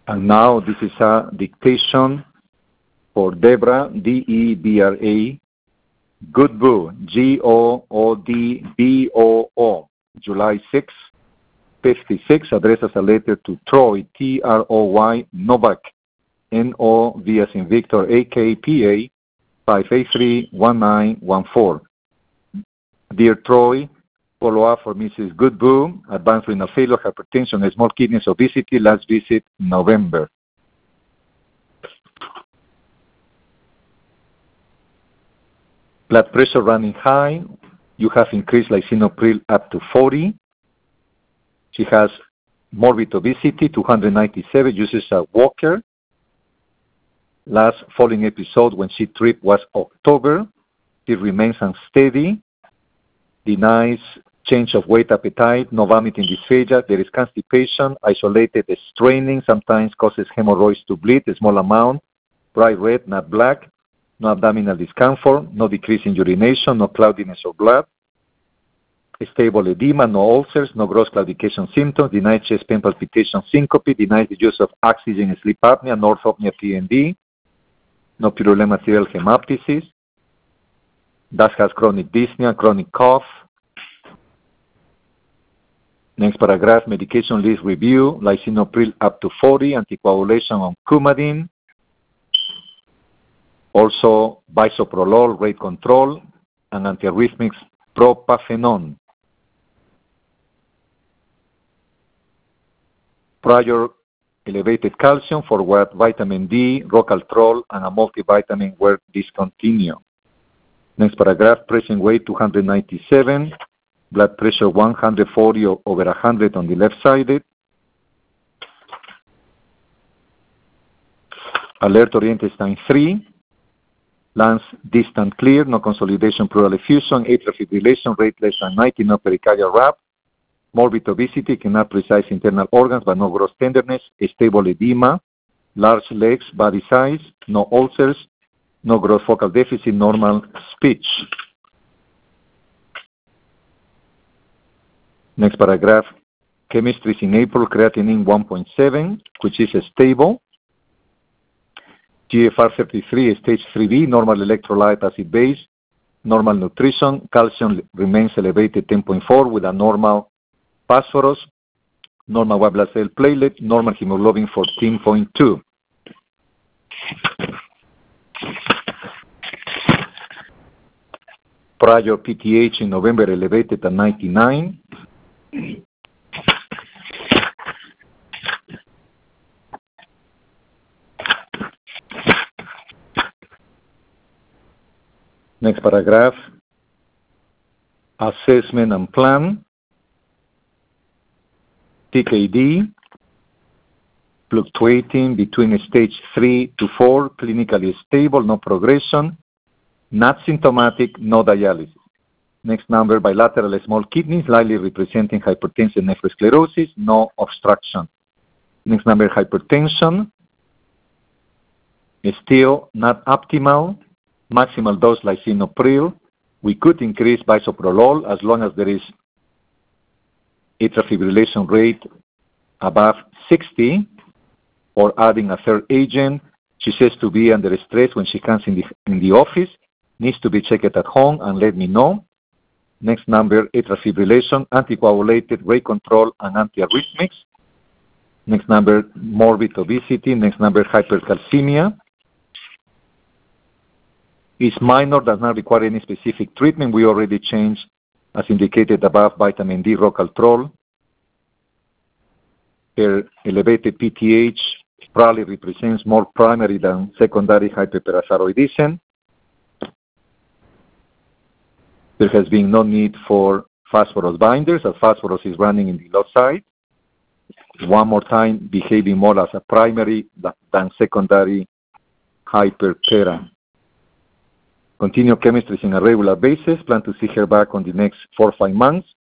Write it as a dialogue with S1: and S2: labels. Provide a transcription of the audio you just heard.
S1: And now this is a dictation for Debra, D-E-B-R-A, Goodboo, G-O-O-D-B-O-O, July 6, 56, addresses a letter to Troy, T-R-O-Y, Novak, N-O-V as in Victor, A-K-P-A, 583-1914. Dear Troy, follow-up for Mrs. Goodboo, advanced renal failure, hypertension, small kidneys, obesity, last visit November. Blood pressure running high. You have increased lisinopril up to 40. She has morbid obesity, 297, uses a walker. Last falling episode when she tripped was October. She remains unsteady, denies change of weight, appetite, no vomiting, dysphagia. There is constipation, isolated straining, sometimes causes hemorrhoids to bleed, a small amount, bright red, not black, no abdominal discomfort, no decrease in urination, no cloudiness of blood, stable edema, no ulcers, no gross claudication symptoms, denies chest pain, palpitation, syncope, denies the use of oxygen in sleep apnea, no orthopnea, PND, no purulent material hemoptysis, thus has chronic dyspnea, chronic cough. Next paragraph, medication list review, lisinopril up to 40, anticoagulation on Coumadin, also bisoprolol, rate control, and antiarrhythmics propafenone. Prior elevated calcium for what vitamin D, Rocaltrol, and a multivitamin were discontinued. Next paragraph, present weight 297, blood pressure 140 over 100 on the left side. Alert oriented time 3. Lungs distant clear, no consolidation, pleural effusion, atrial fibrillation, rate less than 90, no pericardial rap, morbid obesity, cannot precise internal organs, but no gross tenderness, stable edema, large legs, body size, no ulcers, no gross focal deficit, normal speech. Next paragraph, chemistry is in April, creatinine 1.7, which is stable. GFR33, stage 3B, normal electrolyte acid base, normal nutrition, calcium remains elevated 10.4 with a normal phosphorus, normal white blood cell platelet, normal hemoglobin 14.2. Prior PTH in November elevated at 99. Next paragraph, assessment and plan. TKD, fluctuating between stage 3 to 4, clinically stable, no progression, not symptomatic, no dialysis. Next number, bilateral small kidneys, likely representing hypertension, nephrosclerosis, no obstruction. Next number, hypertension, still not optimal. Maximal dose lisinopril. We could increase bisoprolol as long as there is atrial fibrillation rate above 60, or adding a third agent. She says to be under stress when she comes in the office, needs to be checked at home and let me know. Next number, atrial fibrillation, anticoagulated, rate control, and antiarrhythmics. Next number, morbid obesity. Next number, hypercalcemia. Is minor, does not require any specific treatment. We already changed, as indicated above, vitamin D, Rocaltrol. Her elevated PTH probably represents more primary than secondary hyperparathyroidism. There has been no need for phosphorus binders, as phosphorus is running in the low side. One more time, behaving more as a primary than secondary hyperpara. Continue chemistry on a regular basis. Plan to see her back on the next 4 or 5 months.